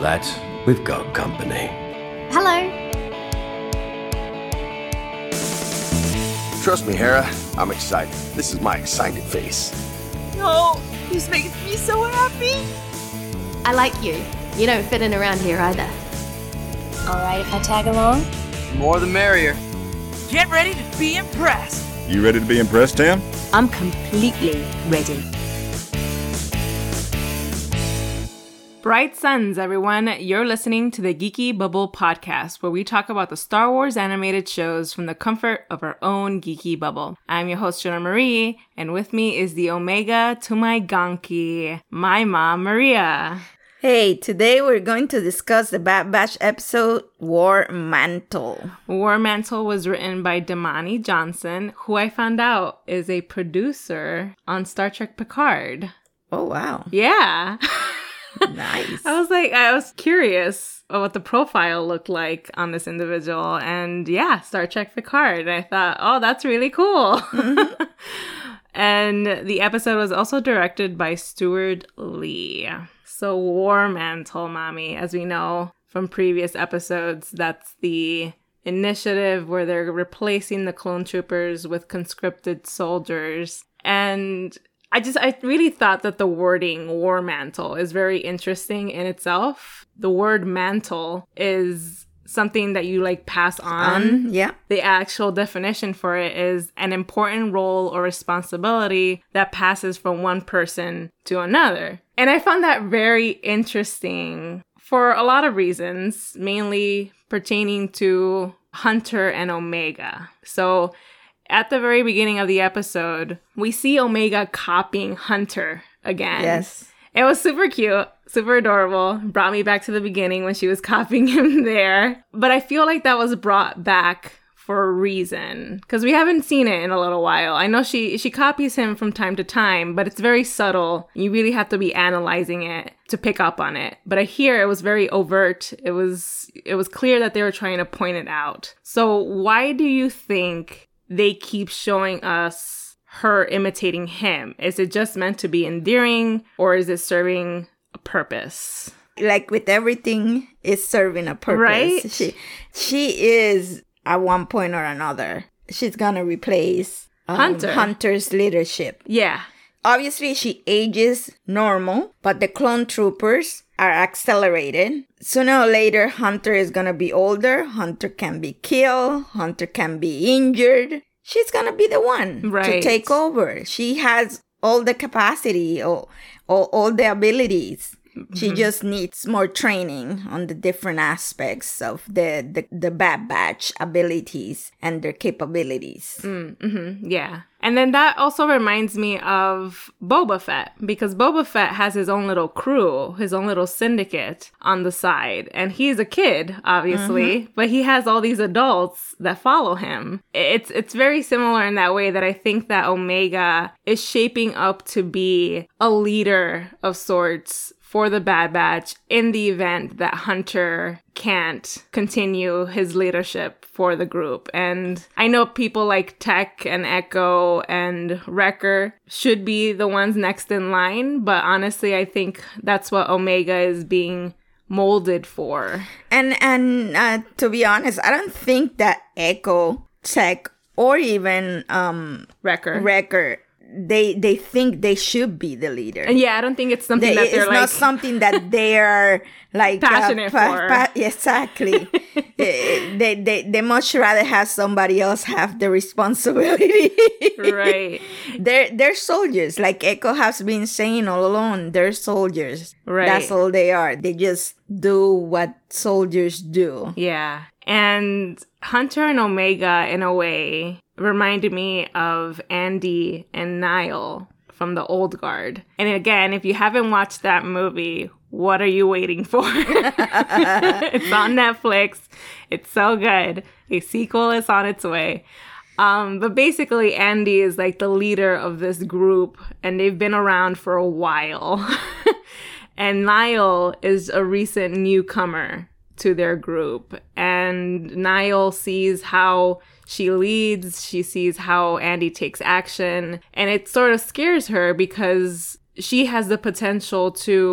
that we've got company. Hello. Trust me, Hera, I'm excited. This is my excited face. No, this makes me so happy. I like you. You don't fit in around here either. All right, if I tag along? More the merrier. Get ready to be impressed. You ready to be impressed, Tam? I'm completely ready. Bright suns, everyone. You're listening to the Geeky Bubble podcast, where we talk about the Star Wars animated shows from the comfort of our own geeky bubble. I'm your host, Jonah Marie, and with me is the Omega to my Gonki, my mom, Maria. Hey, today we're going to discuss the Bad Batch episode, War Mantle. War Mantle was written by Damani Johnson, who I found out is a producer on Star Trek Picard. Oh, wow. Yeah. Nice. I was curious of what the profile looked like on this individual. And yeah, Star Trek Picard. And I thought, oh, that's really cool. Mm-hmm. And the episode was also directed by Stuart Lee. So War Mantle, mommy, as we know from previous episodes, that's the initiative where they're replacing the clone troopers with conscripted soldiers. And I really thought that the wording War Mantle is very interesting in itself. The word mantle is something that you pass on. Yeah. The actual definition for it is an important role or responsibility that passes from one person to another. And I found that very interesting for a lot of reasons, mainly pertaining to Hunter and Omega. So at the very beginning of the episode, we see Omega copying Hunter again. Yes. It was super cute, super adorable. Brought me back to the beginning when she was copying him there. But I feel like that was brought back for a reason, because we haven't seen it in a little while. I know she copies him from time to time, but it's very subtle. You really have to be analyzing it to pick up on it. But I hear it was very overt. It was clear that they were trying to point it out. So why do you think they keep showing us her imitating him? Is it just meant to be endearing, or is it serving a purpose? Like with everything, it's serving a purpose. Right? She is, at one point or another, she's gonna replace Hunter's leadership. Yeah. Obviously, she ages normal, but the clone troopers are accelerated. Sooner or later, Hunter is going to be older. Hunter can be killed. Hunter can be injured. She's going to be the one to take over. She has all the capacity, all the abilities. Mm-hmm. She just needs more training on the different aspects of the Bad Batch abilities and their capabilities. Mm-hmm. Yeah. And then that also reminds me of Boba Fett, because Boba Fett has his own little crew, his own little syndicate on the side. And he's a kid, obviously, but he has all these adults that follow him. It's very similar in that way, that I think that Omega is shaping up to be a leader of sorts for the Bad Batch in the event that Hunter can't continue his leadership for the group. And I know people like Tech and Echo and Wrecker should be the ones next in line, but honestly, I think that's what Omega is being molded for. And to be honest, I don't think that Echo, Tech, or even Wrecker, they think they should be the leader. Yeah, I don't think it's something that they're it's not something that they're passionate for. Exactly. They much rather have somebody else have the responsibility. Right. They're soldiers. Like Echo has been saying all along, they're soldiers. Right. That's all they are. They just do what soldiers do. Yeah. And Hunter and Omega, in a way, reminded me of Andy and Niall from the Old Guard. And again, if you haven't watched that movie, what are you waiting for? It's on Netflix. It's so good. A sequel is on its way. But basically, Andy is the leader of this group, and they've been around for a while. And Niall is a recent newcomer to their group. And Niall sees how she leads, she sees how Andy takes action, and it sort of scares her because she has the potential to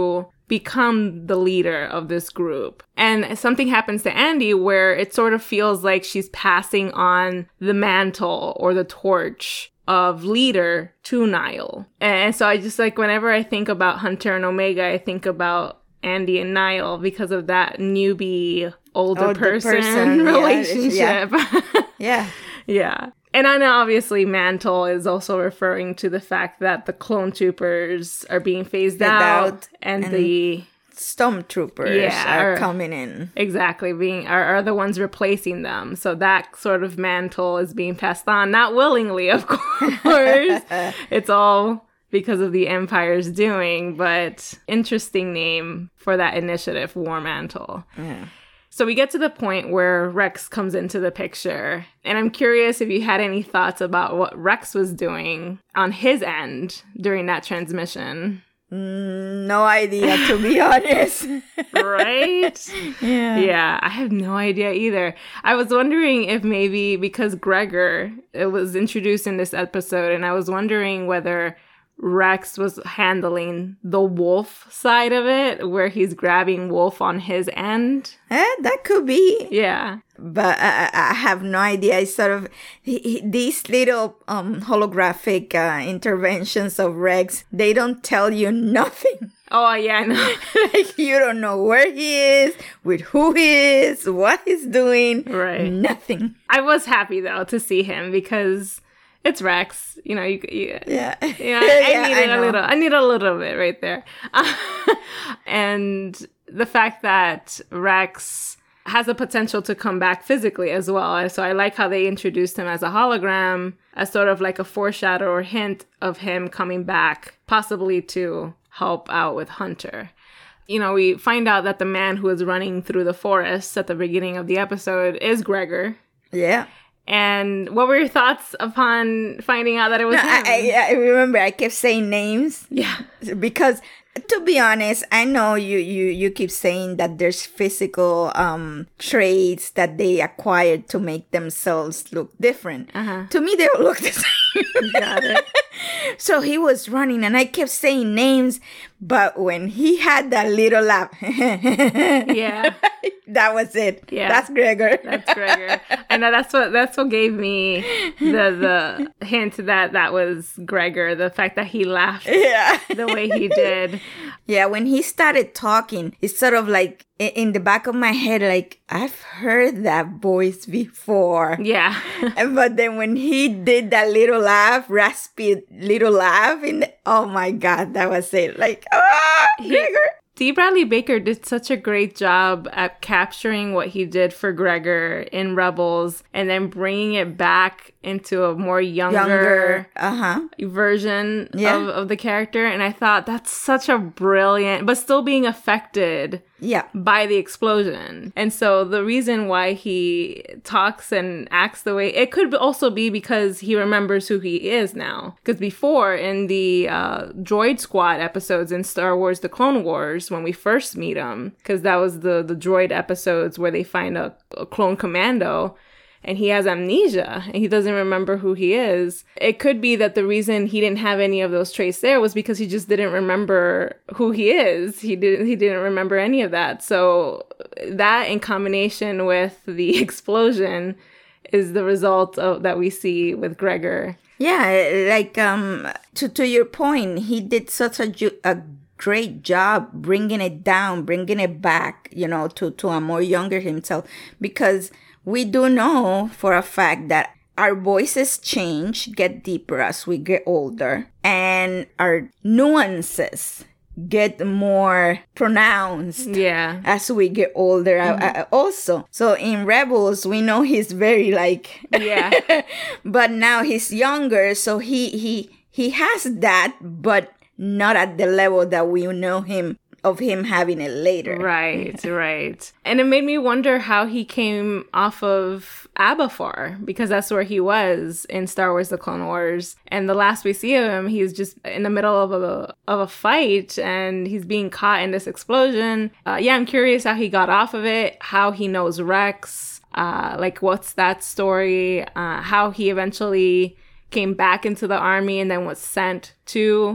become the leader of this group. And something happens to Andy where it sort of feels like she's passing on the mantle or the torch of leader to Nile. And so I just like, whenever I think about Hunter and Omega, I think about Andy and Nile because of that newbie older person relationship. Yeah. Yeah. And I know obviously Mantle is also referring to the fact that the clone troopers are being phased out and the stormtroopers are coming in. Exactly, are the ones replacing them. So that sort of mantle is being passed on, not willingly, of course. It's all because of the Empire's doing, but interesting name for that initiative, War Mantle. Yeah. So we get to the point where Rex comes into the picture, and I'm curious if you had any thoughts about what Rex was doing on his end during that transmission. No idea, to be honest. Right? Yeah. Yeah, I have no idea either. I was wondering if maybe because Gregor, it was introduced in this episode, and I was wondering whether Rex was handling the Wolf side of it, where he's grabbing Wolf on his end. That could be. Yeah. But I have no idea. It's sort of these little holographic interventions of Rex, they don't tell you nothing. Oh, yeah, I know. Like, you don't know where he is, with who he is, what he's doing. Right. Nothing. I was happy, though, to see him because it's Rex, you know. Yeah. I need a little bit right there, and the fact that Rex has the potential to come back physically as well. So I like how they introduced him as a hologram, as sort of like a foreshadow or hint of him coming back, possibly to help out with Hunter. You know, we find out that the man who is running through the forest at the beginning of the episode is Gregor. Yeah. And what were your thoughts upon finding out that it was him? I remember I kept saying names. Yeah. Because, to be honest, I know you keep saying that there's physical traits that they acquired to make themselves look different. Uh-huh. To me, they all look the same. Got it. So he was running and I kept saying names, but when he had that little laugh, yeah, that was it. Yeah, that's Gregor. That's Gregor. And that's what gave me the hint that was Gregor. The fact that he laughed the way he did. Yeah, when he started talking, it's sort of like in the back of my head, like, I've heard that voice before. Yeah. But then when he did that little laugh, raspy little laugh, oh my God, that was it. Like, Gregor. D. Bradley Baker did such a great job at capturing what he did for Gregor in Rebels and then bringing it back into a more younger version of the character. And I thought that's such a brilliant, but still being affected by the explosion. And so the reason why he talks and acts the way, it could also be because he remembers who he is now. Because before, in the Droid Squad episodes in Star Wars The Clone Wars, when we first meet him, because that was the droid episodes where they find a clone commando, and he has amnesia and he doesn't remember who he is. It could be that the reason he didn't have any of those traits there was because he just didn't remember who he is. He didn't remember any of that. So that in combination with the explosion is the result of that we see with Gregor. Yeah, like to your point, he did such a great job bringing it down, bringing it back, you know, to a more younger himself, because we do know for a fact that our voices change, get deeper as we get older, and our nuances get more pronounced as we get older also. So in Rebels, we know he's very like... Yeah. But now he's younger, so he has that, but not at the level that we know him having it later. Right. And it made me wonder how he came off of Aberfar, because that's where he was in Star Wars The Clone Wars. And the last we see of him, he's just in the middle of a fight and he's being caught in this explosion. I'm curious how he got off of it, how he knows Rex, like what's that story, how he eventually came back into the army and then was sent to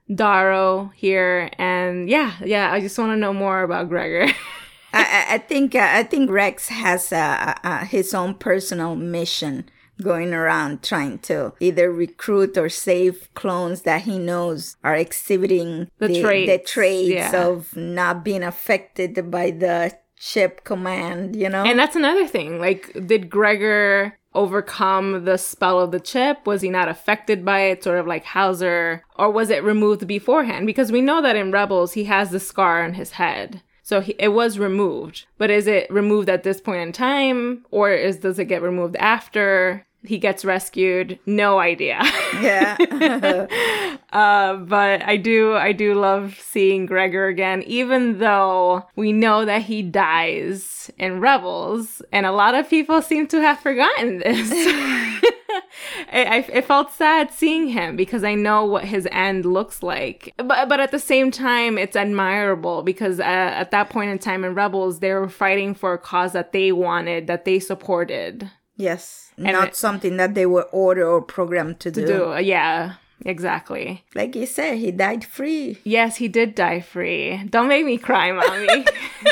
Darrow here. And yeah, I just want to know more about Gregor. I think Rex has his own personal mission going around trying to either recruit or save clones that he knows are exhibiting the traits of not being affected by the chip command, you know? And that's another thing. Like, did Gregor overcome the spell of the chip? Was he not affected by it, sort of like Hauser? Or was it removed beforehand? Because we know that in Rebels, he has the scar on his head. So it was removed. But is it removed at this point in time? Or does it get removed after he gets rescued? No idea. Yeah. But I do love seeing Gregor again, even though we know that he dies in Rebels, and a lot of people seem to have forgotten this. It felt sad seeing him because I know what his end looks like. But at the same time, it's admirable because at that point in time in Rebels, they were fighting for a cause that they wanted, that they supported. Yes, and not something that they were ordered or programmed to do. Yeah, exactly. Like you said, he died free. Yes, he did die free. Don't make me cry, Mommy.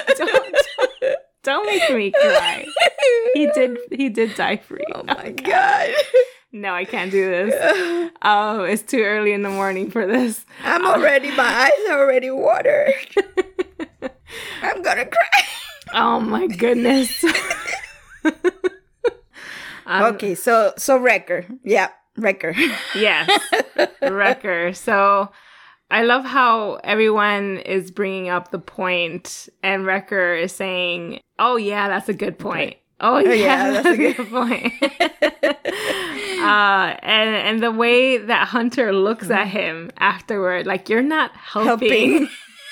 don't make me cry. He did die free. Oh my God. No, I can't do this. Oh, it's too early in the morning for this. My eyes are already watered. I'm gonna cry. Oh my goodness. Okay, so Wrecker. Yeah, Wrecker. Yes, Wrecker. So I love how everyone is bringing up the point and Wrecker is saying, oh yeah, that's a good point. Oh yeah, that's a good point. And the way that Hunter looks at him afterward, like, you're not helping.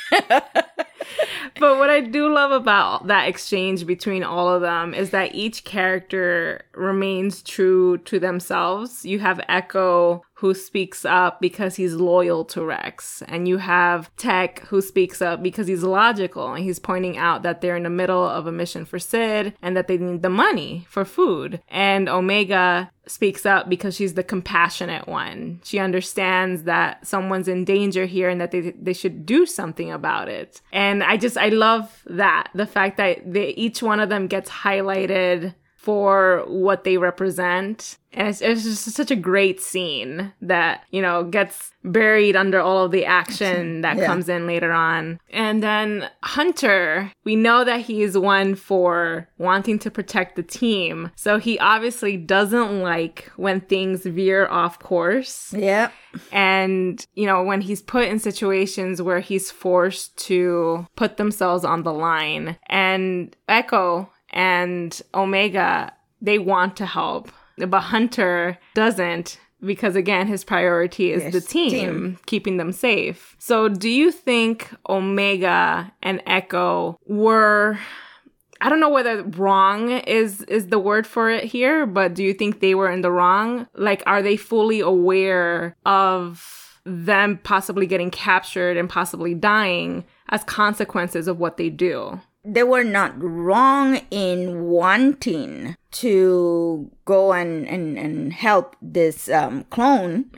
But what I do love about that exchange between all of them is that each character remains true to themselves. You have Echo, who speaks up because he's loyal to Rex. And you have Tech, who speaks up because he's logical. And he's pointing out that they're in the middle of a mission for Sid and that they need the money for food. And Omega speaks up because she's the compassionate one. She understands that someone's in danger here and that they should do something about it. And I love that. The fact that each one of them gets highlighted for what they represent. And it's just such a great scene that, you know, gets buried under all of the action that comes in later on. And then Hunter, we know that he's one for wanting to protect the team. So he obviously doesn't like when things veer off course. Yeah. And, you know, when he's put in situations where he's forced to put themselves on the line. And Echo and Omega, they want to help. But Hunter doesn't because, again, his priority is the team, keeping them safe. So do you think Omega and Echo were, I don't know whether wrong is the word for it here, but do you think they were in the wrong? Like, are they fully aware of them possibly getting captured and possibly dying as consequences of what they do? They were not wrong in wanting to go and help this clone,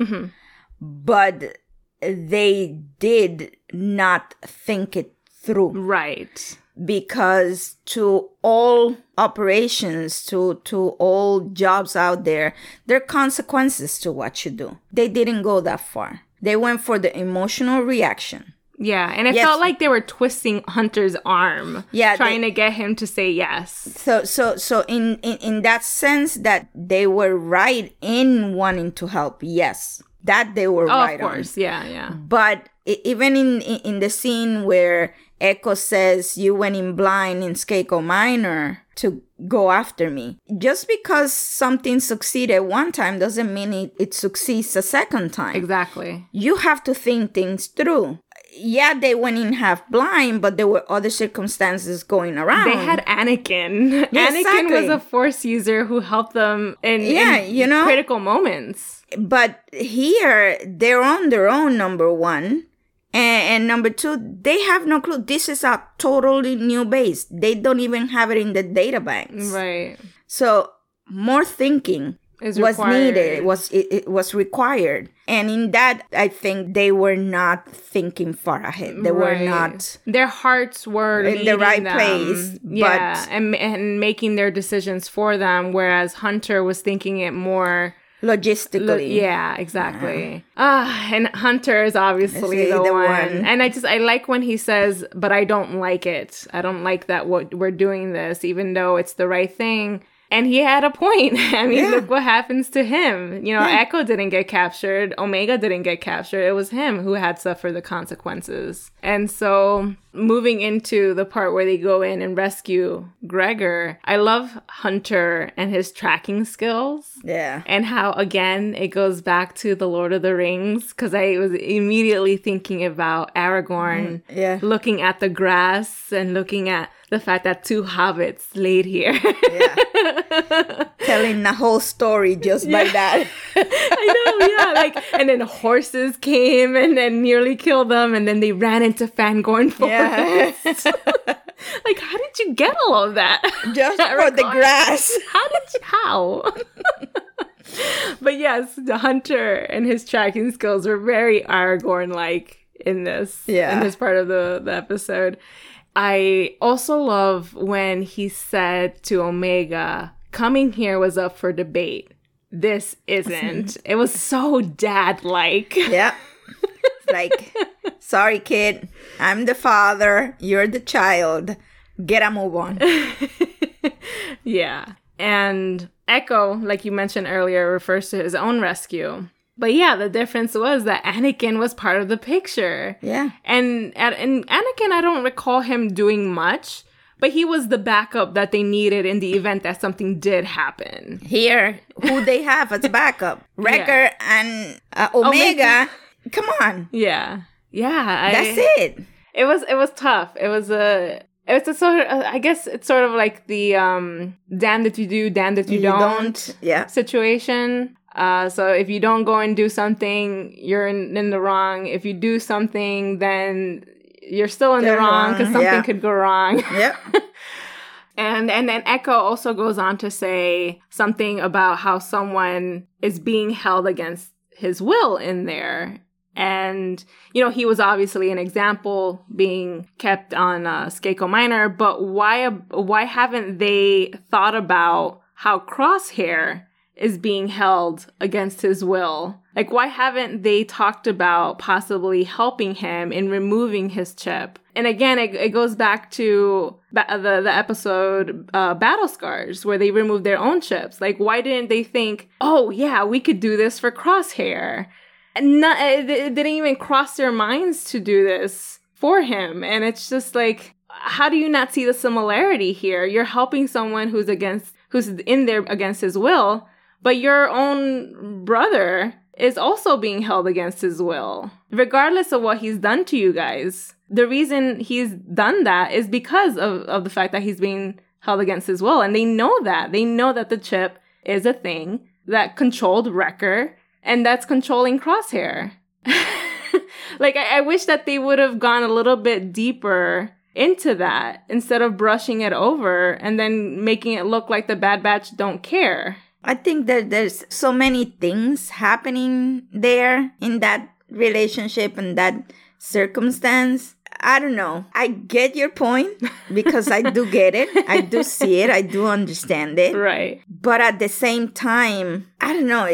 but they did not think it through. Right. Because to all operations, to all jobs out there are consequences to what you do. They didn't go that far. They went for the emotional reaction. Yeah, and it felt like they were twisting Hunter's arm, trying to get him to say yes. So in that sense, that they were right in wanting to help. Yes, that they were right. Of course, yeah. But even in the scene where Echo says, "You went in blind in Skako Minor to go after me," just because something succeeded one time doesn't mean it succeeds a second time. Exactly. You have to think things through. Yeah, they went in half blind, but there were other circumstances going around. They had Anakin. Yeah, Anakin was a Force user who helped them in critical moments. But here, they're on their own, number one. And number two, they have no clue. This is a totally new base. They don't even have it in the databanks. Right. So, more thinking. was needed. It was required. And in that, I think they were not thinking far ahead. They were not. Their hearts were in the right them. place. Yeah, but and making their decisions for them, whereas Hunter was thinking it more logistically. Yeah, exactly. And Hunter is obviously the one. And I like when he says, but I don't like it. I don't like that we're doing this, even though it's the right thing. And he had a point. I mean, look what happens to him. You know, Echo didn't get captured. Omega didn't get captured. It was him who had suffered the consequences. And so moving into the part where they go in and rescue Gregor, I love Hunter and his tracking skills. Yeah. And how, again, it goes back to the Lord of the Rings, because I was immediately thinking about Aragorn looking at the grass and looking at the fact that 2 hobbits laid here. Telling the whole story just by that. I know, and then horses came and then nearly killed them, and then they ran into Fangorn Forest. Like, how did you get all of that? Just for the grass. How? But yes, the Hunter and his tracking skills were very Aragorn-like in this part of the episode. I also love when he said to Omega, coming here was up for debate. This isn't. It was so dad-like. Yeah. Like, sorry, kid. I'm the father. You're the child. Get a move on. Yeah. And Echo, like you mentioned earlier, refers to his own rescue. But yeah, the difference was that Anakin was part of the picture. Yeah. And Anakin, I don't recall him doing much, but he was the backup that they needed in the event that something did happen. Here, who they have as backup? Wrecker and Omega. Come on. Yeah. Yeah. That's it. It was tough. It was a sort of, I guess it's sort of like the damned if you do, damned if you don't situation. So if you don't go and do something, you're in the wrong. If you do something, then you're still in the wrong because something could go wrong. Yep. And then Echo also goes on to say something about how someone is being held against his will in there. And, you know, he was obviously an example being kept on Skako Minor, but why haven't they thought about how Crosshair is being held against his will? Like, why haven't they talked about possibly helping him in removing his chip? And again, it goes back to the episode Battle Scars, where they removed their own chips. Like, why didn't they think, oh, yeah, we could do this for Crosshair? And it didn't even cross their minds to do this for him. And it's just like, how do you not see the similarity here? You're helping someone who's in there against his will, but your own brother is also being held against his will. Regardless of what he's done to you guys, the reason he's done that is because of the fact that he's being held against his will. And they know that. They know that the chip is a thing that controlled Wrecker, and that's controlling Crosshair. Like, I wish that they would have gone a little bit deeper into that instead of brushing it over and then making it look like the Bad Batch don't care. I think that there's so many things happening there in that relationship and that circumstance. I don't know. I get your point because I do get it. I do see it. I do understand it. Right. But at the same time, I don't know.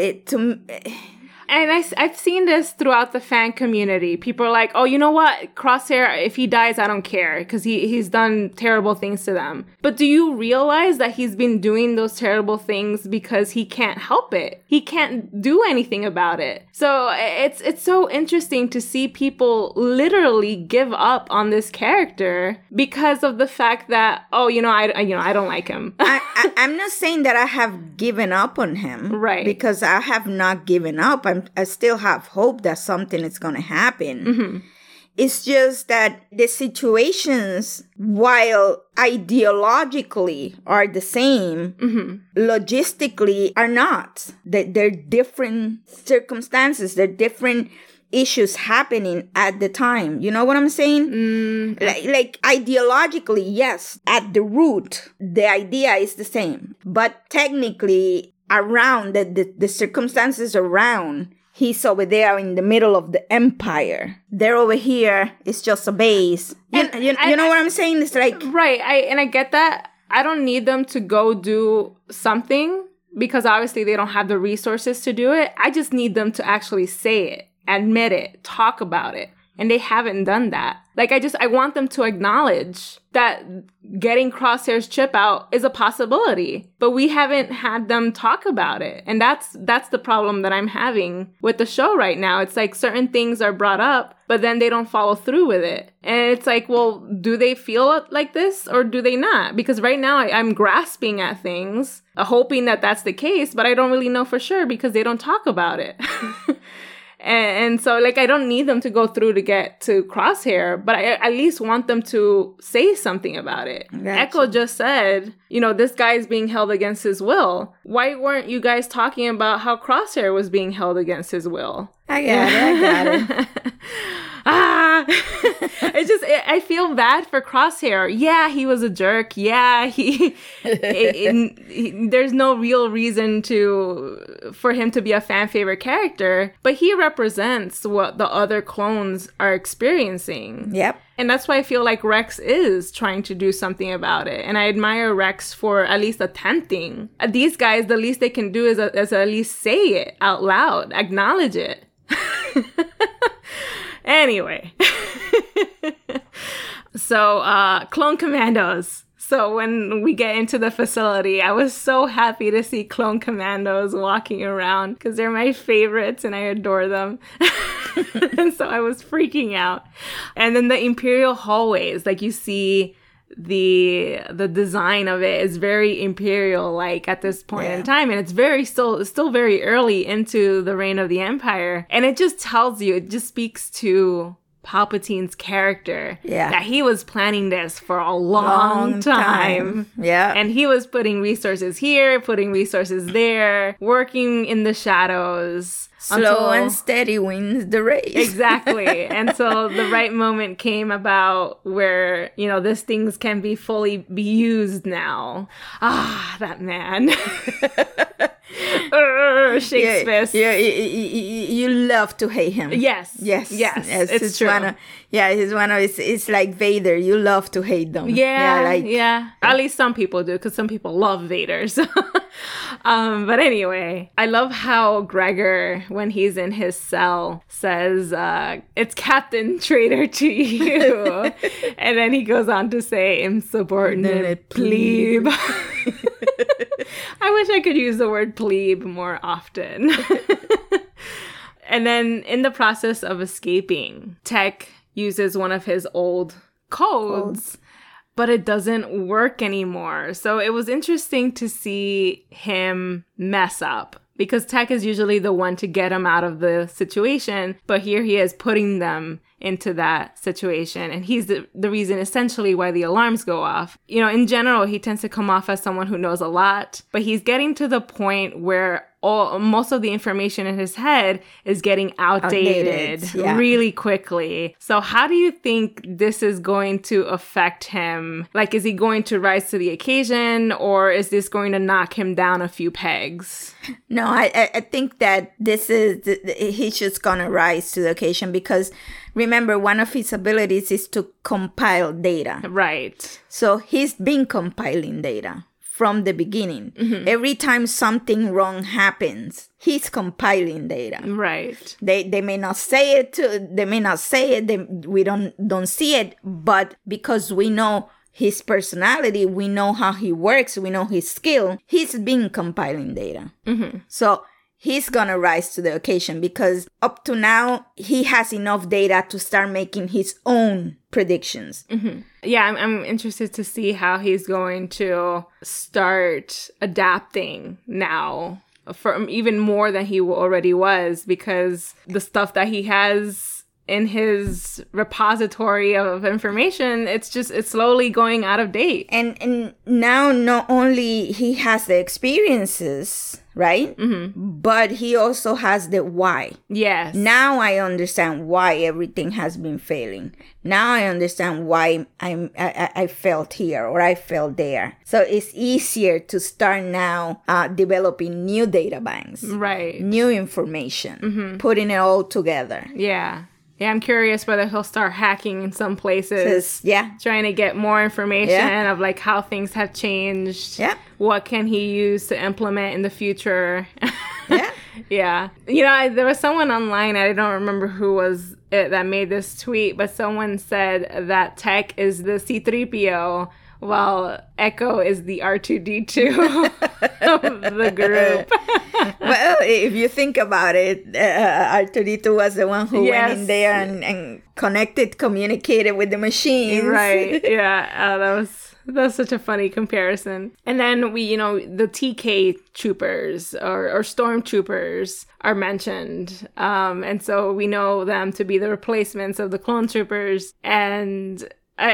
And I've seen this throughout the fan community. People are like, oh, you know what? Crosshair, if he dies, I don't care because he's done terrible things to them. But do you realize that he's been doing those terrible things because he can't help it? He can't do anything about it. So it's so interesting to see people literally give up on this character because of the fact that, oh, I don't like him. I'm not saying that I have given up on him. Right. Because I have not given up. I still have hope that something is going to happen. Mm-hmm. It's just that the situations, while ideologically are the same, logistically are not. They're different circumstances. They're different issues happening at the time. You know what I'm saying? Like ideologically, yes, at the root, the idea is the same. But technically, around, the circumstances around, he's over there in the middle of the empire. They're over here. It's just a base. You know what I'm saying? It's like... Right. I get that. I don't need them to go do something because obviously they don't have the resources to do it. I just need them to actually say it, admit it, talk about it. And they haven't done that. Like, I want them to acknowledge that getting Crosshair's chip out is a possibility. But we haven't had them talk about it. And that's the problem that I'm having with the show right now. It's like certain things are brought up, but then they don't follow through with it. And it's like, well, do they feel like this or do they not? Because right now I'm grasping at things, hoping that that's the case, but I don't really know for sure because they don't talk about it. And so, like, I don't need them to go through to get to Crosshair, but I at least want them to say something about it. Gotcha. Echo just said, this guy is being held against his will. Why weren't you guys talking about how Crosshair was being held against his will? I got it. It's just, I feel bad for Crosshair. Yeah, he was a jerk. Yeah, there's no real reason for him to be a fan favorite character, but he represents what the other clones are experiencing. Yep. And that's why I feel like Rex is trying to do something about it. And I admire Rex for at least attempting. These guys, the least they can do is at least say it out loud, acknowledge it. Anyway. So, Clone Commandos. So when we get into the facility, I was so happy to see Clone Commandos walking around because they're my favorites and I adore them. And so I was freaking out. And then the Imperial hallways, like you see the design of it is very Imperial like at this point in time, and it's still very early into the reign of the Empire, and it just speaks to Palpatine's character. Yeah. That he was planning this for a long time. Yeah. And he was putting resources here, putting resources there, working in the shadows. Slow and steady wins the race. Exactly. Until the right moment came about where, these things can be fully be used now. Ah, that man. Shakespeare. Yeah, you love to hate him. Yes. It's true. It's like Vader. You love to hate them. Yeah. At least some people do, because some people love Vader. So. But anyway, I love how Gregor, when he's in his cell, says, it's Captain Traitor to you. And then he goes on to say, insubordinate plebe. I wish I could use the word plebe more often. And then in the process of escaping, Tech uses one of his old codes. But it doesn't work anymore. So it was interesting to see him mess up because Tech is usually the one to get him out of the situation. But here he is putting them into that situation. And he's the reason essentially why the alarms go off. In general, he tends to come off as someone who knows a lot. But he's getting to the point where most of the information in his head is getting outdated really quickly. So how do you think this is going to affect him? Like, is he going to rise to the occasion, or is this going to knock him down a few pegs? No, I think that he's just going to rise to the occasion because remember, one of his abilities is to compile data. Right. So he's been compiling data from the beginning. Mm-hmm. Every time something wrong happens, he's compiling data. Right. They may not say it. We don't see it, but because we know his personality, we know how he works, we know his skill, he's been compiling data. Mm-hmm. So he's gonna rise to the occasion because up to now, he has enough data to start making his own predictions. Mm-hmm. Yeah, I'm interested to see how he's going to start adapting now for even more than he already was, because the stuff that he has in his repository of information, it's slowly going out of date. And now not only he has the experiences, right? But he also has the why. Yes. Now I understand why everything has been failing. Now I understand why I felt here or I felt there. So it's easier to start now developing new data banks. Right. New information. Putting it all together. Yeah. Yeah, I'm curious whether he'll start hacking in some places. Yeah. Trying to get more information of like how things have changed. Yeah. What can he use to implement in the future? Yeah. Yeah. You know, there was someone online, I don't remember who was it that made this tweet, but someone said that Tech is the C-3PO while Echo is the R2-D2 of the group. Well, if you think about it, R2-D2 was the one who went in there and connected, communicated with the machines. Right. Yeah. That's such a funny comparison. And then the TK troopers or stormtroopers are mentioned. And so we know them to be the replacements of the clone troopers. And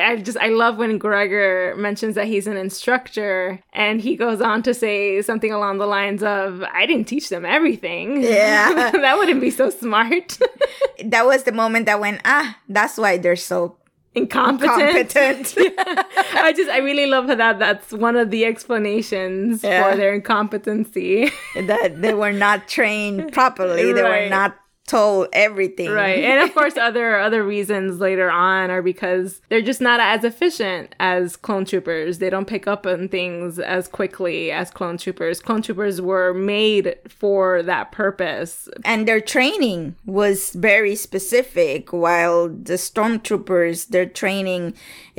I love when Gregor mentions that he's an instructor, and he goes on to say something along the lines of, I didn't teach them everything. Yeah. That wouldn't be so smart. That was the moment I went, that's why they're so incompetent. Yeah. I really love that that's one of the explanations for their incompetency. That they were not trained properly. They were not told everything. Right. And of course other reasons later on are because they're just not as efficient as clone troopers. They don't pick up on things as quickly as clone troopers. Clone troopers were made for that purpose. And their training was very specific, while the stormtroopers, their training,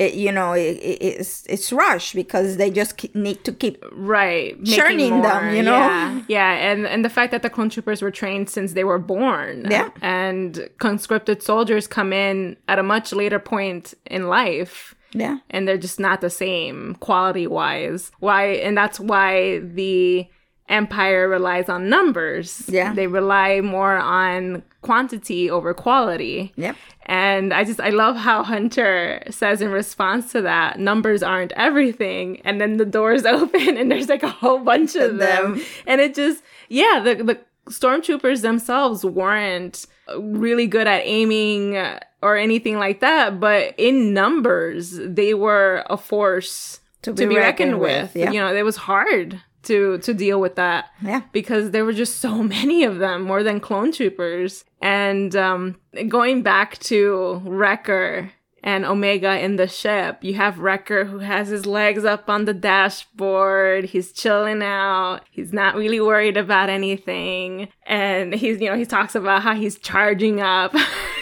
it's rushed because they just need to keep churning them, Yeah. And the fact that the clone troopers were trained since they were born. Yeah. And conscripted soldiers come in at a much later point in life. Yeah. And they're just not the same quality-wise. And that's why the Empire relies on numbers. Yeah. They rely more on quantity over quality. Yep. And I love how Hunter says in response to that, numbers aren't everything. And then the doors open and there's like a whole bunch of them. And it just, the stormtroopers themselves weren't really good at aiming or anything like that, but in numbers, they were a force to be reckoned with. Yeah. It was hard to deal with that because there were just so many of them, more than clone troopers. And going back to Wrecker and Omega in the ship, you have Wrecker who has his legs up on the dashboard. He's chilling out. He's not really worried about anything. And he talks about how he's charging up.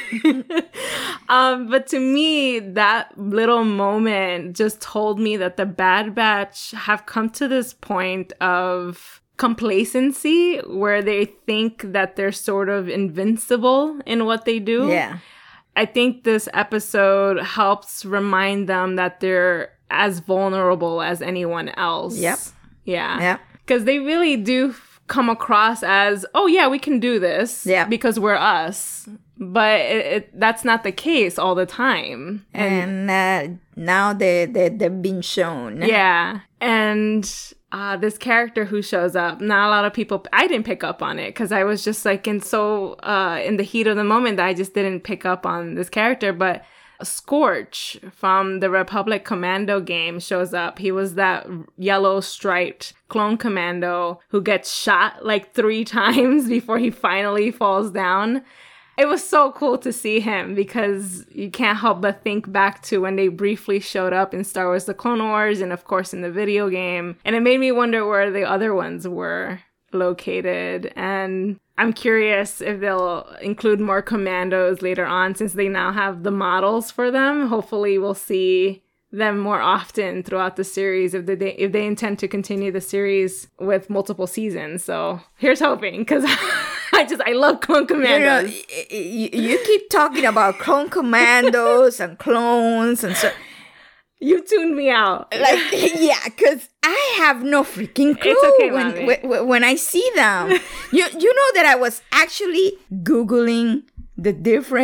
But to me, that little moment just told me that the Bad Batch have come to this point of complacency where they think that they're sort of invincible in what they do. Yeah. I think this episode helps remind them that they're as vulnerable as anyone else. Yep. Yeah. Yep. Because they really do come across as, oh, yeah, we can do this because we're us. But that's not the case all the time. And now they've been shown. Yeah. And this character who shows up, not a lot of people, I didn't pick up on it because I was just like in the heat of the moment that I just didn't pick up on this character. But Scorch from the Republic Commando game shows up. He was that yellow striped clone commando who gets shot like 3 times before he finally falls down. It was so cool to see him because you can't help but think back to when they briefly showed up in Star Wars The Clone Wars and, of course, in the video game. And it made me wonder where the other ones were located. And I'm curious if they'll include more commandos later on since they now have the models for them. Hopefully we'll see them more often throughout the series if they intend to continue the series with multiple seasons. So here's hoping because... I love clone commandos. You keep talking about clone commandos and clones and so. You tuned me out. Because I have no freaking clue it's okay, when I see them. You know that I was actually Googling the difference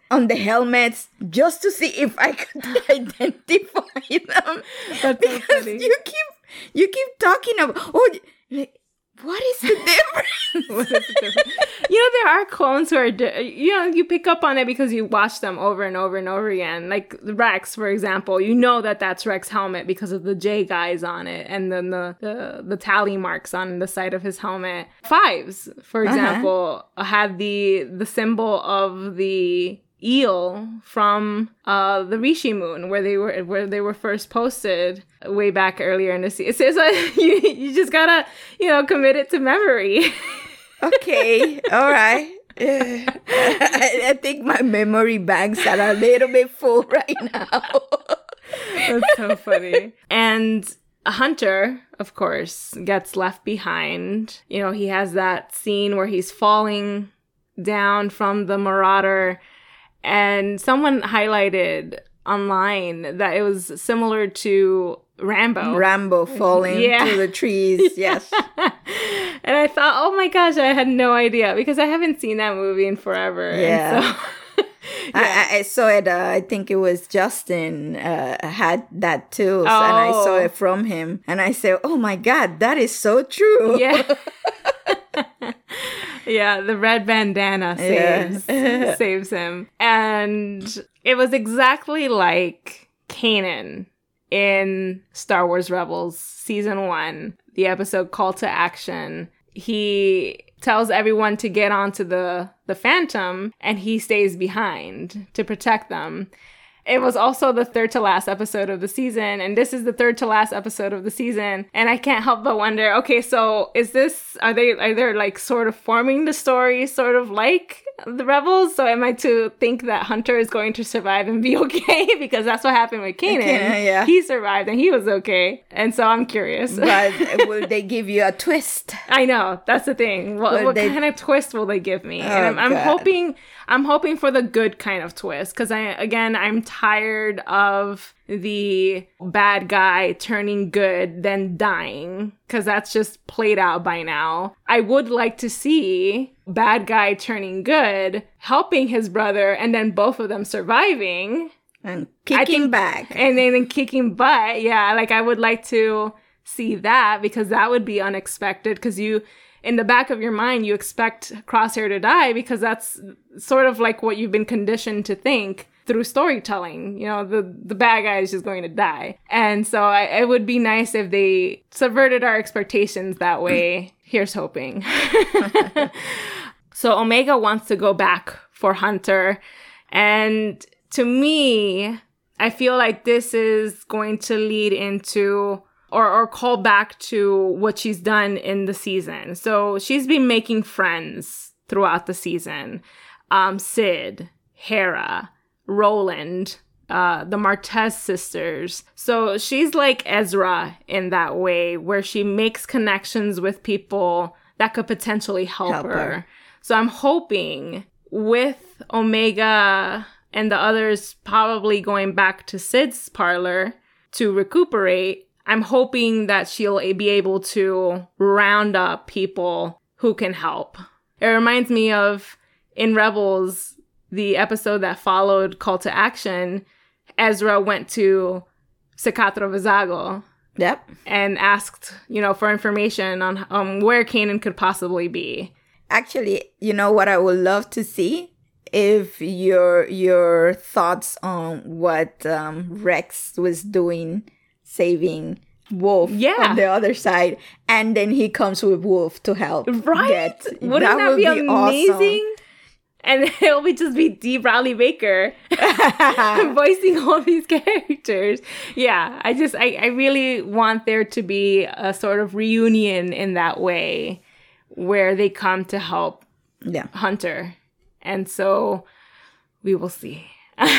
on the helmets just to see if I could identify them. That's so Because funny. you keep talking about, what is the difference? There are clones who are, you pick up on it because you watch them over and over and over again. Like Rex, for example, that's Rex's helmet because of the J guys on it, and then the tally marks on the side of his helmet. Fives, for example, had the symbol of the eel from the Rishi moon where they were first posted way back earlier in the season. It says you just gotta commit it to memory. Okay, all right. I think my memory banks are a little bit full right now. That's so funny. And Hunter, of course, gets left behind. He has that scene where he's falling down from the Marauder. And someone highlighted online that it was similar to Rambo falling through the trees. Yes. And I thought, oh my gosh, I had no idea because I haven't seen that movie in forever. Yeah. And so, I saw it. I think it was Justin had that too. And I saw it from him. And I said, oh my God, that is so true. Yeah. Yeah, the red bandana saves him. And it was exactly like Kanan in Star Wars Rebels Season 1, the episode Call to Action. He tells everyone to get onto the Phantom, and he stays behind to protect them. It was also the third to last episode of the season, and this is the third to last episode of the season. And I can't help but wonder, okay, so are they like sort of forming the story sort of like the Rebels? So am I to think that Hunter is going to survive and be okay? Because that's what happened with Kanan. Yeah. He survived and he was okay. And so I'm curious. But will they give you a twist? I know, that's the thing. What kind of twist will they give me? And I'm hoping for the good kind of twist, because I'm tired of the bad guy turning good then dying, because that's just played out by now. I would like to see bad guy turning good, helping his brother, and then both of them surviving and kicking back, and then kicking butt. Yeah, like I would like to see that, because that would be unexpected, because in the back of your mind, you expect Crosshair to die because that's sort of like what you've been conditioned to think through storytelling. The bad guy is just going to die. And so it would be nice if they subverted our expectations that way. Here's hoping. So Omega wants to go back for Hunter. And to me, I feel like this is going to lead into or call back to what she's done in the season. So she's been making friends throughout the season. Sid, Hera, Roland, the Martez sisters. So she's like Ezra in that way, where she makes connections with people that could potentially help her. So I'm hoping with Omega and the others probably going back to Sid's parlor to recuperate, I'm hoping that she'll be able to round up people who can help. It reminds me of, in Rebels, the episode that followed Call to Action, Ezra went to Secatro Vizago. Yep. And asked, for information on where Kanan could possibly be. Actually, what I would love to see? If your thoughts on what Rex was doing, saving Wolf on the other side, and then he comes with Wolf to help. Right? Wouldn't that be amazing? Awesome. And it'll just be D. Bradley Baker voicing all these characters. Yeah, I really want there to be a sort of reunion in that way, where they come to help Hunter. And so we will see.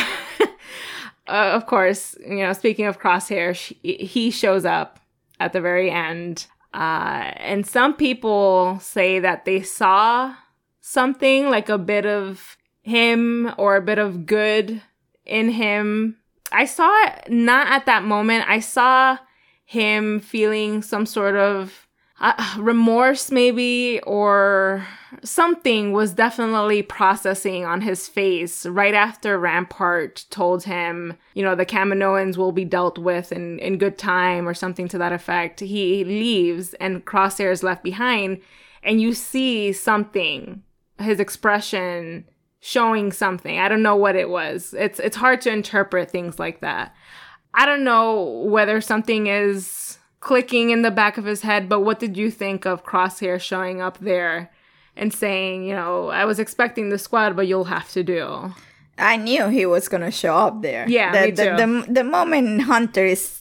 Of course, speaking of Crosshair, he shows up at the very end. And some people say that they saw something like a bit of him or a bit of good in him. I saw it not at that moment. I saw him feeling some sort of remorse maybe, or something was definitely processing on his face right after Rampart told him, the Kaminoans will be dealt with in good time or something to that effect. He leaves and Crosshair is left behind, and you see something, his expression showing something. I don't know what it was. It's hard to interpret things like that. I don't know whether something is clicking in the back of his head, but what did you think of Crosshair showing up there and saying, I was expecting the squad, but you'll have to do? I knew he was going to show up there. Yeah, me too. The moment Hunter is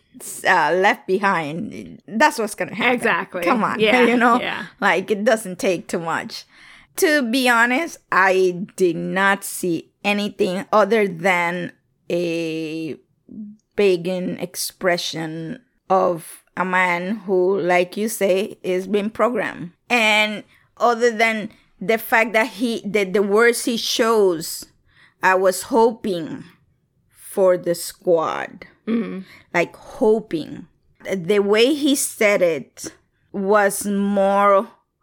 left behind, that's what's going to happen. Exactly. Come on. Yeah, Yeah. Like, it doesn't take too much. To be honest, I did not see anything other than a begging expression of a man who, like you say, is being programmed. And other than the fact that the words he shows, I was hoping for the squad. Mm-hmm. Like hoping. The way he said it was more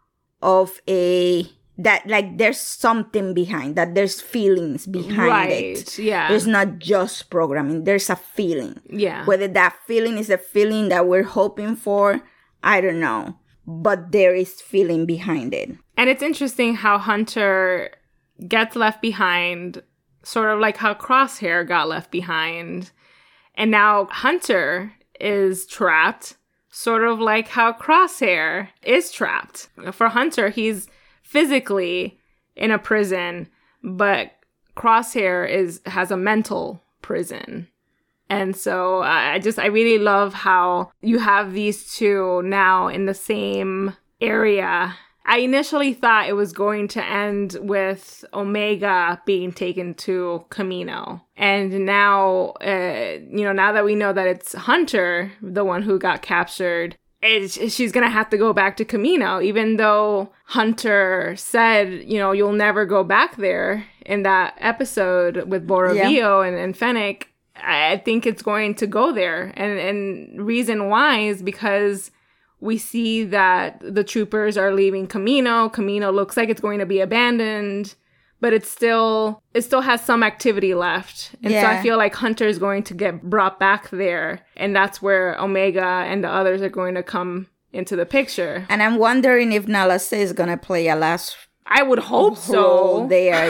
of that like there's something behind, that there's feelings behind it. Yeah. There's not just programming, there's a feeling. Yeah. Whether that feeling is a feeling that we're hoping for, I don't know. But there is feeling behind it. And it's interesting how Hunter gets left behind, sort of like how Crosshair got left behind. And now Hunter is trapped, sort of like how Crosshair is trapped. For Hunter, he's physically in a prison, but Crosshair has a mental prison. And so I really love how you have these two now in the same area. I initially thought it was going to end with Omega being taken to Kamino. And now, now that we know that it's Hunter, the one who got captured, she's going to have to go back to Kamino, even though Hunter said, you'll never go back there in that episode with Borovio and Fennec. I think it's going to go there. And reason why is because we see that the troopers are leaving Kamino. Kamino looks like it's going to be abandoned, but it still has some activity left. And so I feel like Hunter is going to get brought back there. And that's where Omega and the others are going to come into the picture. And I'm wondering if Nala Se is going to play a last I would hope role so. there,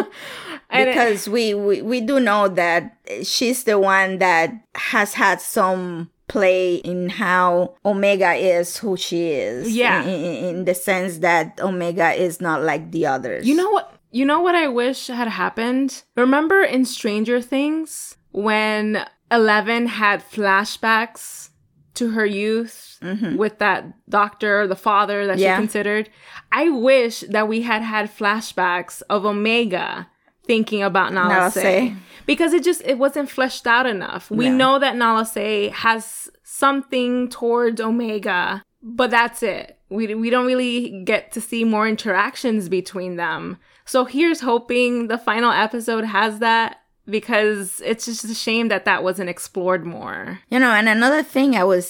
because we do know that she's the one that has had some play in how Omega is who she is. Yeah. In the sense that Omega is not like the others. You know what I wish had happened? Remember in Stranger Things when 11 had flashbacks to her youth with that doctor, the father that she considered? I wish that we had flashbacks of Omega thinking about Nala Se. Because it wasn't fleshed out enough. We know that Nala Se has something towards Omega, but that's it. We don't really get to see more interactions between them. So here's hoping the final episode has that, because it's just a shame that wasn't explored more. And another thing I was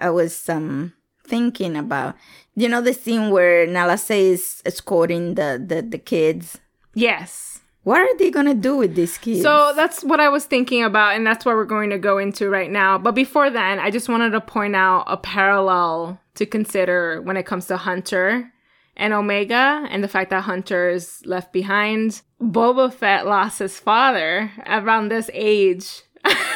thinking about, the scene where Nala Se is escorting the kids. Yes. What are they going to do with these kids? So that's what I was thinking about, and that's what we're going to go into right now. But before then, I just wanted to point out a parallel to consider when it comes to Hunter and Omega, and the fact that Hunter is left behind. Boba Fett lost his father around this age.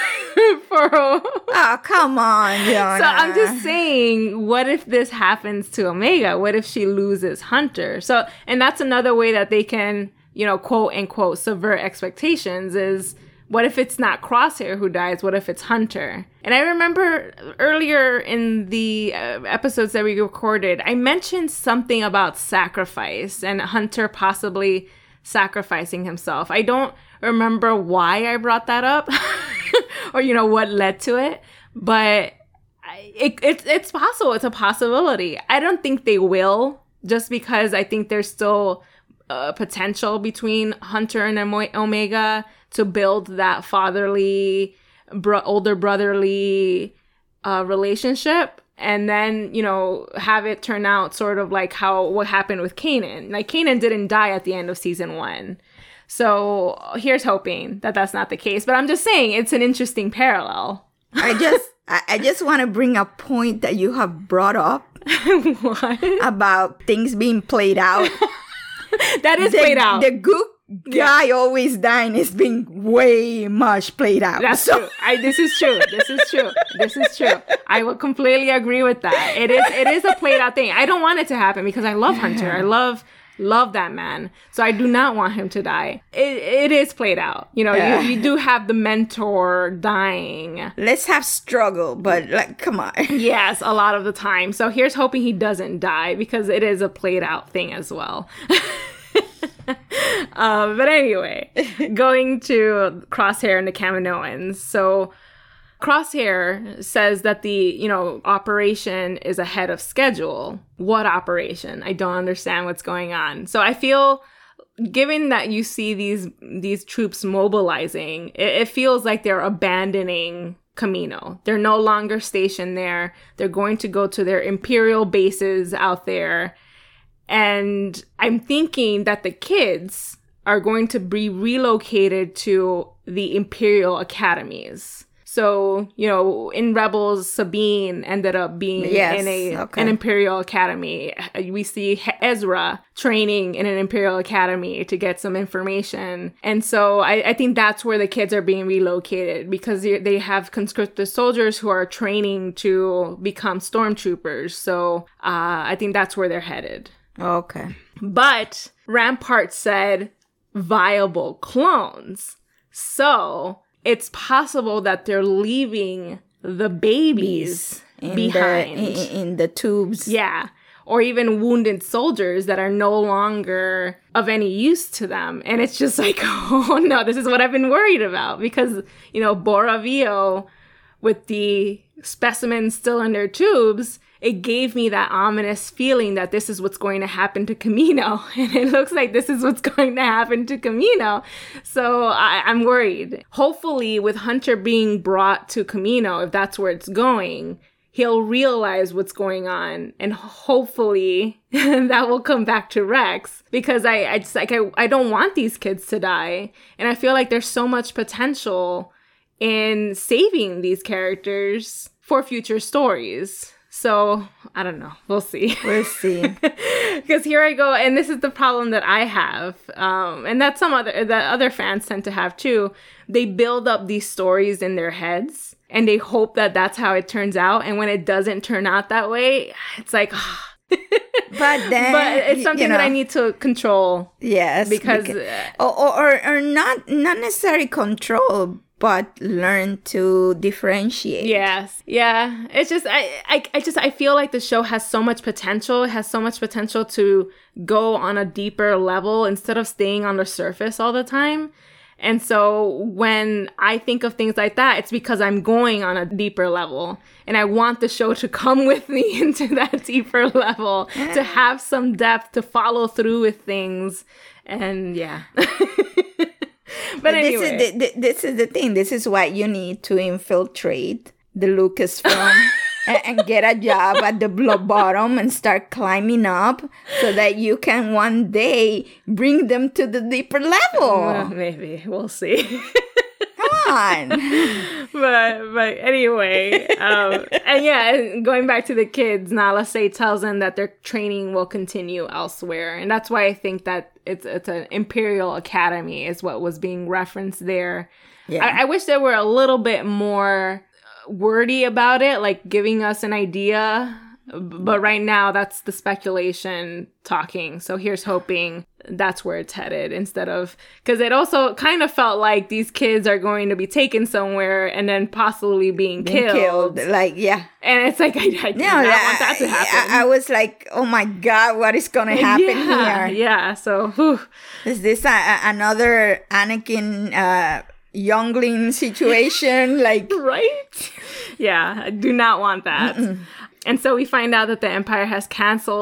Oh, come on, Jonah. So I'm just saying, what if this happens to Omega? What if she loses Hunter? So, and that's another way that they can, quote unquote, subvert expectations is, what if it's not Crosshair who dies? What if it's Hunter? And I remember earlier in the episodes that we recorded, I mentioned something about sacrifice and Hunter possibly sacrificing himself. I don't remember why I brought that up or, what led to it, but it's possible. It's a possibility. I don't think they will, just because I think there's still potential between Hunter and Omega to build that fatherly, older brotherly relationship. and then, you know, have it turn out sort of like what happened with Kanan. Like, Kanan didn't die at the end of season 1. So here's hoping that that's not the case. But I'm just saying it's an interesting parallel. I just want to bring a point that you have brought up. What? About things being played out. That is played out. The good guy always dying is being way much played out. That's true. This is true. This is true. I will completely agree with that. It is a played out thing. I don't want it to happen because I love Hunter. I love that man. So I do not want him to die. It is played out. You know, you do have the mentor dying. Let's have struggle, but like, come on. Yes, a lot of the time. So here's hoping he doesn't die because it is a played out thing as well. But anyway, going to Crosshair and the Kaminoans. So Crosshair says that the, you know, operation is ahead of schedule. What operation? I don't understand what's going on. So I feel, given that you see these troops mobilizing, it feels like they're abandoning Kamino. They're no longer stationed there. They're going to go to their Imperial bases out there. And I'm thinking that the kids are going to be relocated to the Imperial academies. So, you know, in Rebels, Sabine ended up being in an Imperial Academy. We see Ezra training in an Imperial Academy to get some information. And so I think that's where the kids are being relocated because they have conscripted soldiers who are training to become stormtroopers. So I think that's where they're headed. Okay. But Rampart said viable clones. So it's possible that they're leaving the babies behind. In the tubes. Yeah. Or even wounded soldiers that are no longer of any use to them. And it's just like, oh no, this is what I've been worried about. Because, you know, Boravio, with the specimens still in their tubes, it gave me that ominous feeling that this is what's going to happen to Kamino. And it looks like this is what's going to happen to Kamino. So I'm worried. Hopefully, with Hunter being brought to Kamino, if that's where it's going, he'll realize what's going on. And hopefully that will come back to Rex. Because I don't want these kids to die. And I feel like there's so much potential in saving these characters for future stories. So, I don't know. We'll see. We'll see. Because here I go, and this is the problem that I have, and that other fans tend to have too. They build up these stories in their heads, and they hope that that's how it turns out. And when it doesn't turn out that way, it's like, but it's something that I need to control. Yes, because or not necessarily control, but learn to differentiate. Yes. Yeah. It's just, I feel like the show has so much potential. It has so much potential to go on a deeper level instead of staying on the surface all the time. And so when I think of things like that, it's because I'm going on a deeper level and I want the show to come with me into that deeper level, to have some depth, to follow through with things. And yeah. But anyway. This is the thing. This is why you need to infiltrate the Lucasfilm and get a job at the bottom and start climbing up so that you can one day bring them to the deeper level. Maybe. We'll see. Come on. But anyway, and yeah, going back to the kids, Nala Se tells them that their training will continue elsewhere. And that's why I think that it's an Imperial Academy is what was being referenced there. Yeah. I wish they were a little bit more wordy about it, like giving us an idea. But right now, that's the speculation talking. So here's hoping that's where it's headed instead of... Because it also kind of felt like these kids are going to be taken somewhere and then possibly being killed. Like, yeah. And it's like, I do not want that to happen. I was like, oh my God, what is going to happen here? Yeah, so... Whew. Is this another Anakin... youngling situation? Like... Right? Yeah, I do not want that. Mm-mm. And so we find out that the Empire has canceled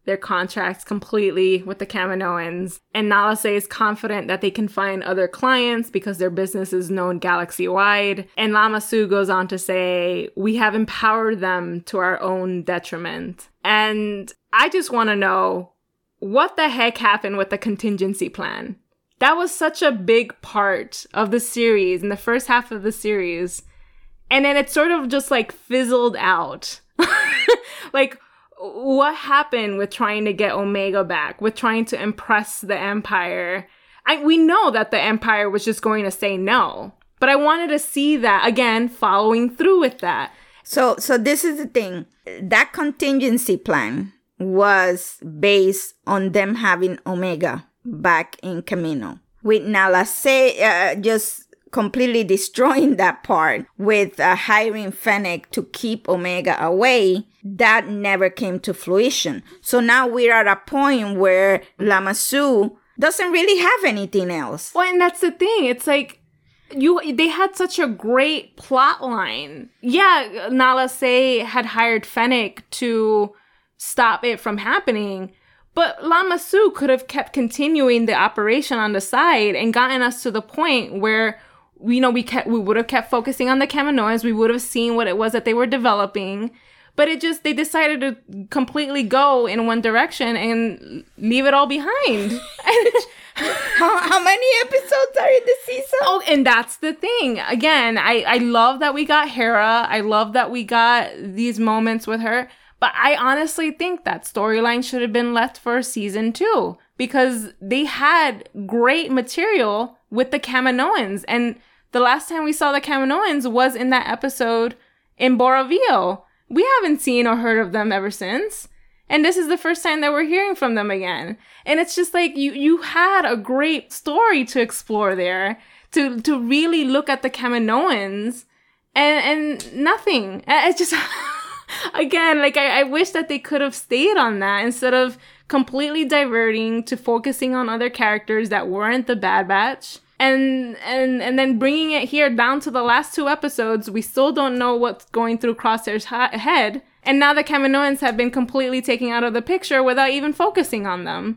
their contracts completely with the Kaminoans. And Nala Se is confident that they can find other clients because their business is known galaxy-wide. And Lama Su goes on to say, we have empowered them to our own detriment. And I just want to know, what the heck happened with the contingency plan? That was such a big part of the series, in the first half of the series. And then it sort of just like fizzled out. Like, what happened with trying to get Omega back, with trying to impress the Empire? We know that the Empire was just going to say no, but I wanted to see that, again, following through with that. So this is the thing. That contingency plan was based on them having Omega back in Kamino. With Nala Se just completely destroying that part with hiring Fennec to keep Omega away, that never came to fruition. So now we're at a point where Lama Su doesn't really have anything else. Well, and that's the thing. It's like, they had such a great plot line. Yeah, Nala Se had hired Fennec to stop it from happening, but Lama Su could have kept continuing the operation on the side and gotten us to the point where, you know, we would have kept focusing on the Kaminoans. We would have seen what it was that they were developing. But they decided to completely go in one direction and leave it all behind. How many episodes are in the season? Oh, and that's the thing. Again, I love that we got Hera. I love that we got these moments with her. But I honestly think that storyline should have been left for season 2. Because they had great material with the Kaminoans. And the last time we saw the Kaminoans was in that episode in Borovio. We haven't seen or heard of them ever since. And this is the first time that we're hearing from them again. And it's just like, you had a great story to explore there, to really look at the Kaminoans, and nothing. It's just, again, like, I wish that they could have stayed on that instead of completely diverting to focusing on other characters that weren't the Bad Batch. And then bringing it here down to the last 2 episodes, we still don't know what's going through Crosshair's head. And now the Kaminoans have been completely taken out of the picture without even focusing on them.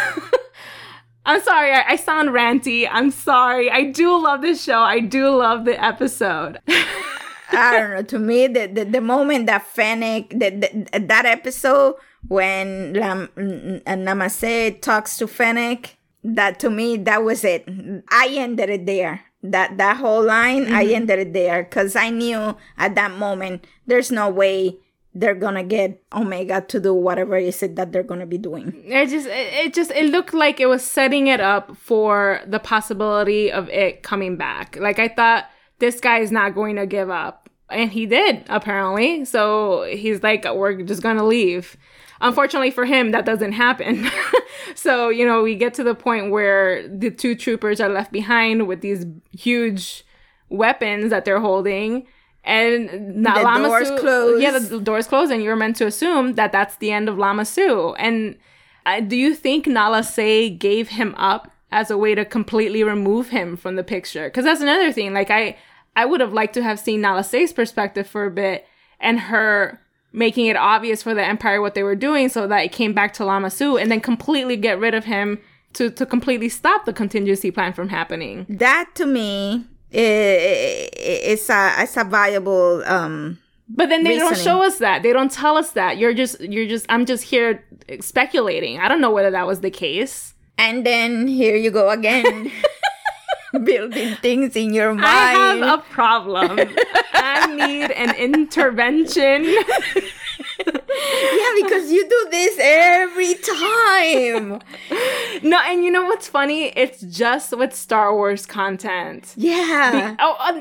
I'm sorry, I sound ranty. I'm sorry. I do love this show. I do love the episode. I don't know. To me, the moment that Fennec, that episode when Lama Se talks to Fennec, that to me, that was it. I ended it there. That whole line, I ended it there. Because I knew at that moment, there's no way they're going to get Omega to do whatever it is that they're going to be doing. It looked like it was setting it up for the possibility of it coming back. Like, I thought, this guy is not going to give up. And he did, apparently. So he's like, we're just going to leave. Unfortunately for him, that doesn't happen. So, you know, we get to the point where the 2 troopers are left behind with these huge weapons that they're holding. And the doors closed. Yeah, the doors closed, and you're meant to assume that that's the end of Lama Su. And do you think Nala Se gave him up as a way to completely remove him from the picture? Because that's another thing. Like, I would have liked to have seen Nala Se's perspective for a bit, and her making it obvious for the Empire what they were doing so that it came back to Lama Su, and then completely get rid of him to completely stop the contingency plan from happening. That, to me, it's a viable but then they reasoning. Don't show us that. They don't tell us that. I'm just here speculating. I don't know whether that was the case. And then here you go again. Building things in your mind. I have a problem. I need an intervention. Yeah, because you do this every time. No, and you know what's funny? It's just with Star Wars content. Yeah.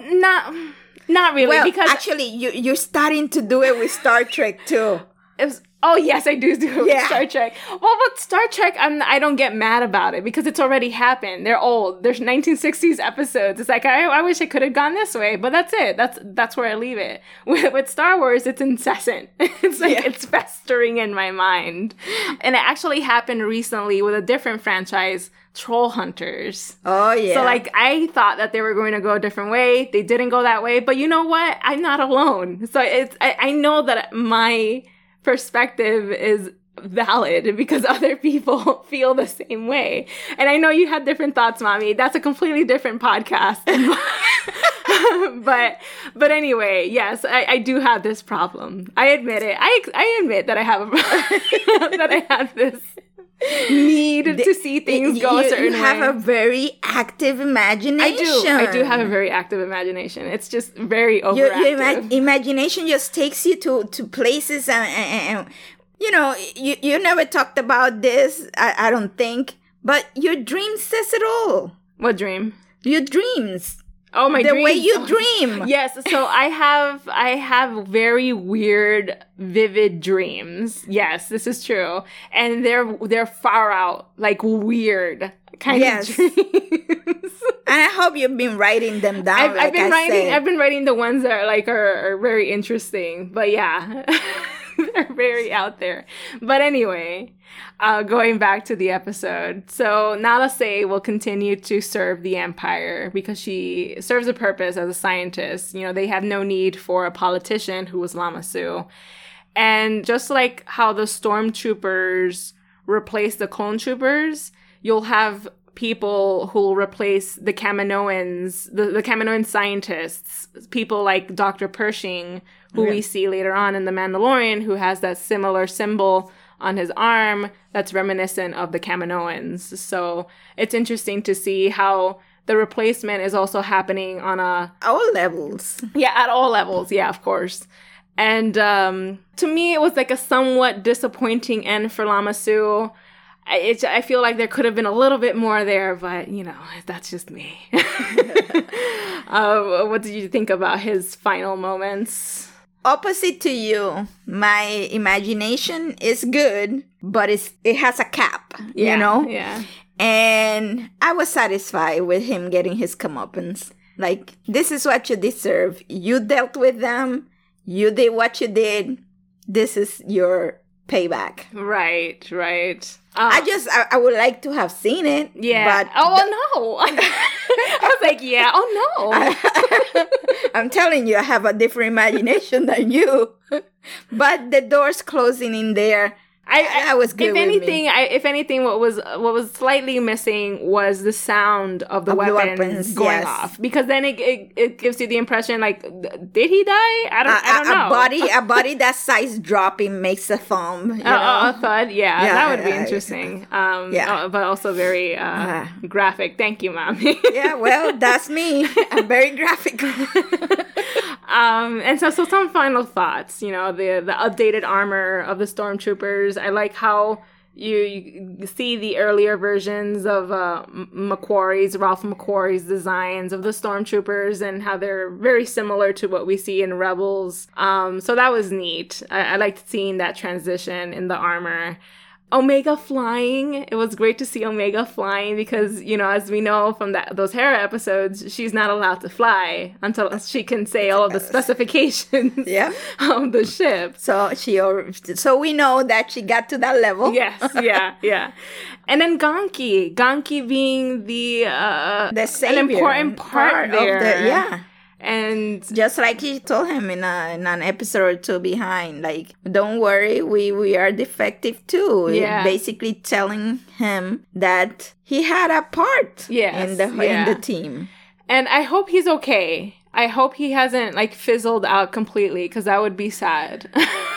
Not really. Well, because actually, you're starting to do it with Star Trek too. Oh, yes, I do it with Yeah. Star Trek. Well, with Star Trek, I don't get mad about it because it's already happened. They're old. There's 1960s episodes. It's like, I wish I could have gone this way, but that's it. That's where I leave it. With Star Wars, it's incessant. It's like, It's festering in my mind. And it actually happened recently with a different franchise, Troll Hunters. Oh, yeah. So, like, I thought that they were going to go a different way. They didn't go that way. But you know what? I'm not alone. So I know that my perspective is valid because other people feel the same way. And I know you had different thoughts, Mommy. That's a completely different podcast. but anyway, yes, I do have this problem. I admit it. I admit that I have that I have this need to see things go a certain way. You have a very active imagination. I do have a very active imagination. It's just very overactive. Your imagination just takes you to places and you know, you never talked about this, I don't think, but your dream says it all. What dream? Your dreams. Oh, my dreams. The way you dream. Yes, so I have very weird, vivid dreams. Yes, this is true. And they're far out, like weird kind of dreams. And I hope you've been writing them down. I've been writing the ones that are very interesting. But yeah. They're very out there. But anyway, going back to the episode. So Nala Se will continue to serve the Empire because she serves a purpose as a scientist. You know, they have no need for a politician who was Lama Su. And just like how the stormtroopers replace the clone troopers, you'll have people who will replace the Kaminoans, the Kaminoan scientists, people like Dr. Pershing, who we see later on in The Mandalorian, who has that similar symbol on his arm that's reminiscent of the Kaminoans. So it's interesting to see how the replacement is also happening on all levels. Yeah, at all levels. Yeah, of course. And to me, it was like a somewhat disappointing end for Lama Su. I feel like there could have been a little bit more there, but, you know, that's just me. What did you think about his final moments? Opposite to you, my imagination is good, but it has a cap, you know? Yeah. And I was satisfied with him getting his comeuppance. Like, this is what you deserve. You dealt with them. You did what you did. This is your payback. Right. I would like to have seen it. Yeah. But no. I was like, yeah. Oh, no. I'm telling you, I have a different imagination than you. But the doors closing in there, I was good. If anything, what was slightly missing was the sound of the weapons going off, because then it gives you the impression like, did he die? I don't know. A body that size dropping makes a thump. A thud. Yeah, that would be interesting. But also very graphic. Thank you, Mommy. Yeah, well, that's me. I'm very graphic. And so some final thoughts. You know, the updated armor of the stormtroopers. I like how you see the earlier versions of Ralph McQuarrie's designs of the stormtroopers and how they're very similar to what we see in Rebels. So that was neat. I liked seeing that transition in the armor. Omega flying. It was great to see Omega flying because, you know, as we know from those Hera episodes, she's not allowed to fly until she can say all of the specifications of the ship. So we know that she got to that level. Yes, yeah. And then Gonki being the savior, an important part there. And just like he told him in an episode or two behind, like, don't worry, we are defective too. Yeah. Basically telling him that he had a part in the team. And I hope he's okay. I hope he hasn't like fizzled out completely, because that would be sad.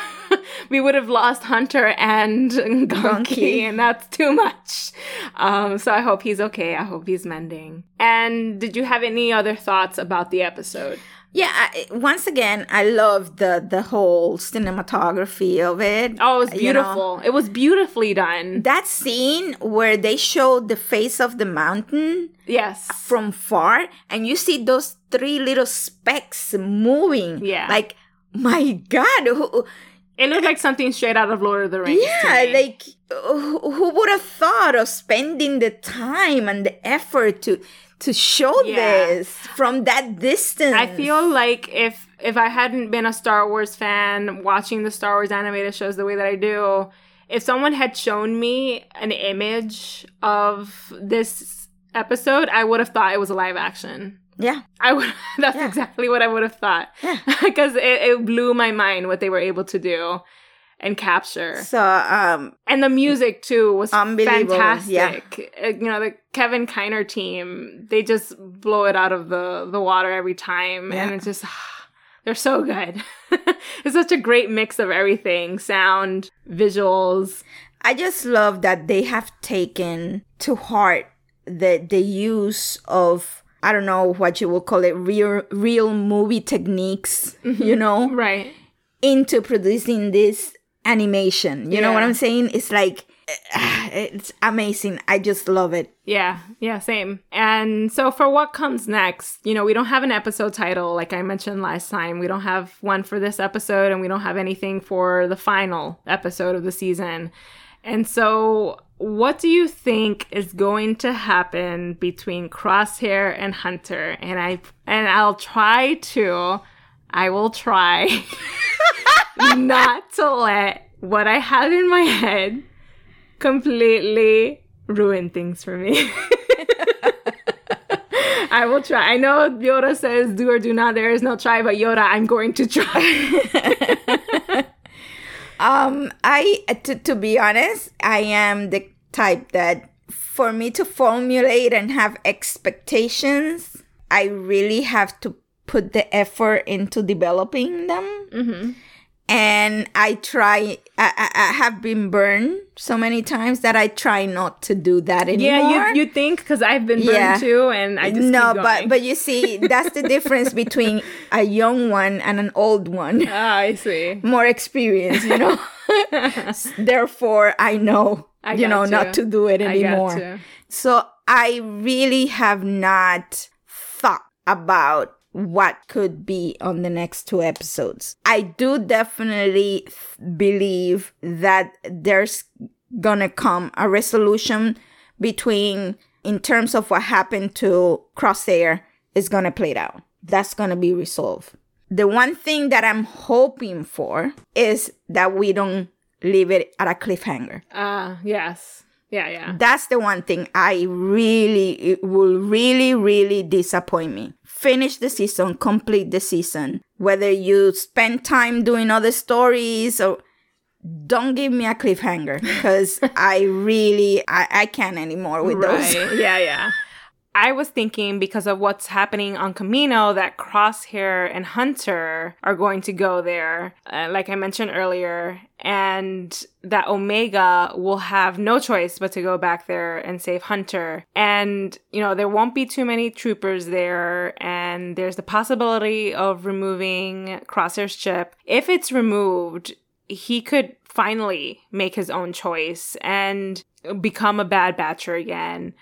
We would have lost Hunter and Gonki, and that's too much. So I hope he's okay. I hope he's mending. And did you have any other thoughts about the episode? Yeah, once again, I loved the whole cinematography of it. Oh, it was beautiful. It was beautifully done. That scene where they showed the face of the mountain from far, and you see those three little specks moving. Yeah. Like, my God, it looked like something straight out of Lord of the Rings. Yeah, like, who would have thought of spending the time and the effort to show this from that distance? I feel like if I hadn't been a Star Wars fan watching the Star Wars animated shows the way that I do, if someone had shown me an image of this episode, I would have thought it was a live action. Yeah. That's exactly what I would have thought. Yeah. Because it blew my mind what they were able to do. and capture. So, And the music, too, was Unbelievable, fantastic. The Kevin Kiner team, they just blow it out of the water every time. Yeah. And it's just, they're so good. It's such a great mix of everything. Sound, visuals. I just love that they have taken to heart the use of, I don't know what you will call it, real movie techniques, you know? Right. Into producing this animation. You know what I'm saying? It's like, it's amazing. I just love it. Yeah, same. And so for what comes next, we don't have an episode title like I mentioned last time. We don't have one for this episode, and we don't have anything for the final episode of the season. And so what do you think is going to happen between Crosshair and Hunter? And I will try not to let what I have in my head completely ruin things for me. I will try. I know Yoda says do or do not, there is no try, but Yoda, I'm going to try. To be honest, I am the type that for me to formulate and have expectations, I really have to put the effort into developing them. Mm-hmm. And I have been burned so many times that I try not to do that anymore. Yeah, you think, because I've been burned too, and I just keep going. but you see, that's the difference between a young one and an old one. Ah, I see. More experience, Therefore, I know, not to do it anymore. So I really have not thought about what could be on the next 2 episodes. I do definitely believe that there's gonna come a resolution in terms of what happened to Crosshair is gonna play out. That's gonna be resolved. The one thing that I'm hoping for is that we don't leave it at a cliffhanger. Yes. Yeah. That's the one thing it will really, really disappoint me. Finish the season, complete the season. Whether you spend time doing other stories or don't give me a cliffhanger, because I can't anymore with those. Yeah. I was thinking, because of what's happening on Kamino, that Crosshair and Hunter are going to go there, like I mentioned earlier, and that Omega will have no choice but to go back there and save Hunter. And, there won't be too many troopers there, and there's the possibility of removing Crosshair's chip. If it's removed, he could finally make his own choice and become a Bad Batcher again.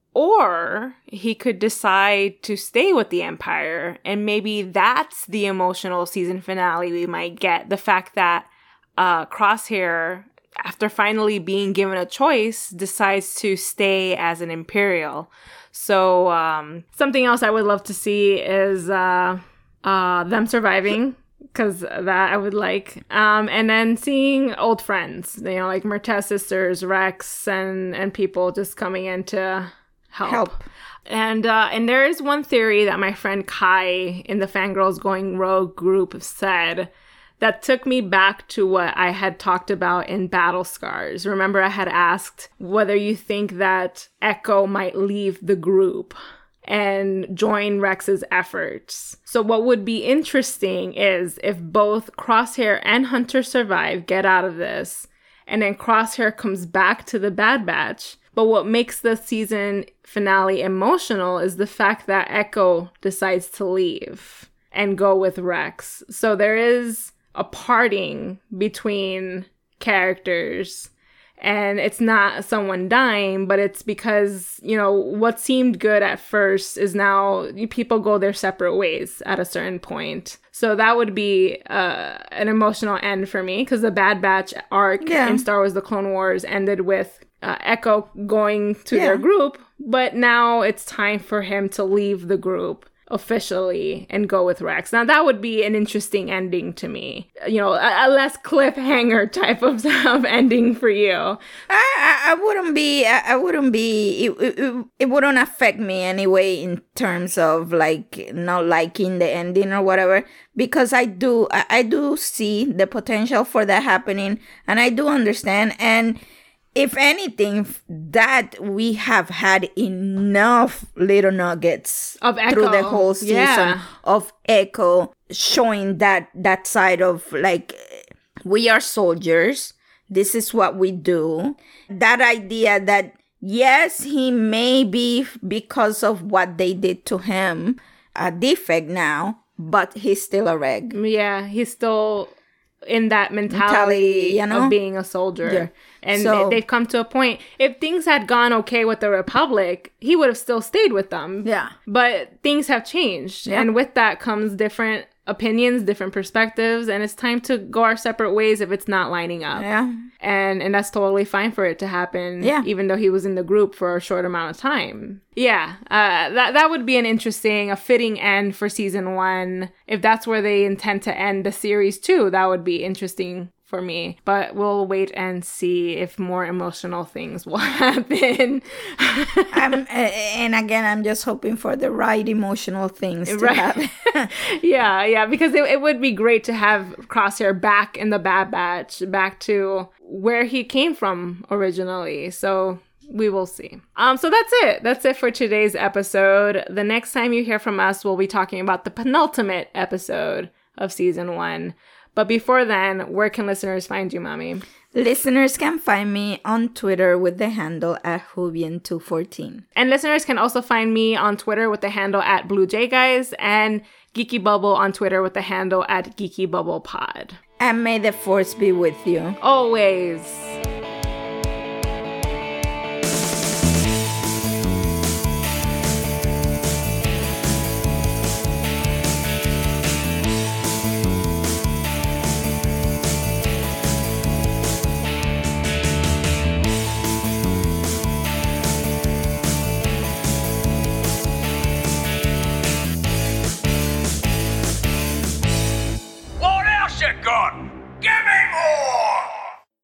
Or he could decide to stay with the Empire, and maybe that's the emotional season finale we might get. The fact that Crosshair, after finally being given a choice, decides to stay as an Imperial. So something else I would love to see is them surviving, because that I would like. And then seeing old friends, like Murtagh's sisters, Rex, and people just coming in to help. And there is one theory that my friend Kai in the Fangirls Going Rogue group said that took me back to what I had talked about in Battle Scars. Remember, I had asked whether you think that Echo might leave the group and join Rex's efforts. So what would be interesting is if both Crosshair and Hunter survive, get out of this, and then Crosshair comes back to the Bad Batch. But what makes the season finale emotional is the fact that Echo decides to leave and go with Rex. So there is a parting between characters, and it's not someone dying, but it's because, what seemed good at first is now people go their separate ways at a certain point. So that would be an emotional end for me, because the Bad Batch arc in Star Wars The Clone Wars ended with Echo going to their group, but now it's time for him to leave the group officially and go with Rex. Now, that would be an interesting ending to me. You know, a less cliffhanger type of ending for you. I wouldn't be, it wouldn't affect me anyway in terms of like not liking the ending or whatever, because I do see the potential for that happening, and I do understand. And if anything, that we have had enough little nuggets of Echo through the whole season of Echo showing that side of like, we are soldiers. This is what we do. That idea that, yes, he may be, because of what they did to him, a defect now, but he's still a reg. Yeah, he's still in that mentality you know? Of being a soldier. Yeah. And So- they've come to a point. If things had gone okay with the Republic, he would have still stayed with them. Yeah. But things have changed. Yeah. And with that comes different opinions, different perspectives, and it's time to go our separate ways if it's not lining up. Yeah. And that's totally fine for it to happen, Yeah. even though he was in the group for a short amount of time. Yeah, that would be a fitting end for season 1. If that's where they intend to end the series too, that would be interesting for me. But we'll wait and see if more emotional things will happen. And again, I'm just hoping for the right emotional things to Right. happen. Yeah, because it would be great to have Crosshair back in the Bad Batch, back to where he came from originally. So we will see. So that's it. That's it for today's episode. The next time you hear from us, we'll be talking about the penultimate episode of season 1. But before then, where can listeners find you, Mommy? Listeners can find me on Twitter with the handle @Jubian214. And listeners can also find me on Twitter with the handle @BlueJGuys and Geeky Bubble on Twitter with the handle @GeekyBubblePod. And may the force be with you. Always. What else you got? Give me more!